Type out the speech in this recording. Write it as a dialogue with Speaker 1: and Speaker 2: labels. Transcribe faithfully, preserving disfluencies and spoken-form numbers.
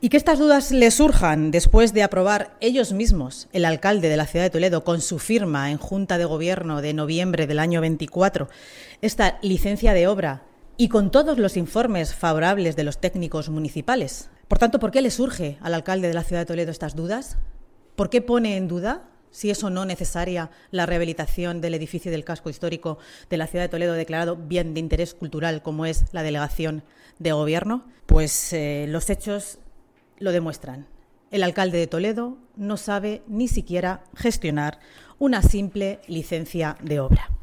Speaker 1: Y que estas dudas le surjan después de aprobar ellos mismos, el alcalde de la ciudad de Toledo, con su firma en Junta de Gobierno de noviembre del año veinticuatro, esta licencia de obra y con todos los informes favorables de los técnicos municipales. Por tanto, ¿por qué le surge al alcalde de la ciudad de Toledo estas dudas? ¿Por qué pone en duda si es o no necesaria la rehabilitación del edificio del casco histórico de la ciudad de Toledo declarado bien de interés cultural como es la delegación de gobierno? Pues eh, los hechos lo demuestran. El alcalde de Toledo no sabe ni siquiera gestionar una simple licencia de obra.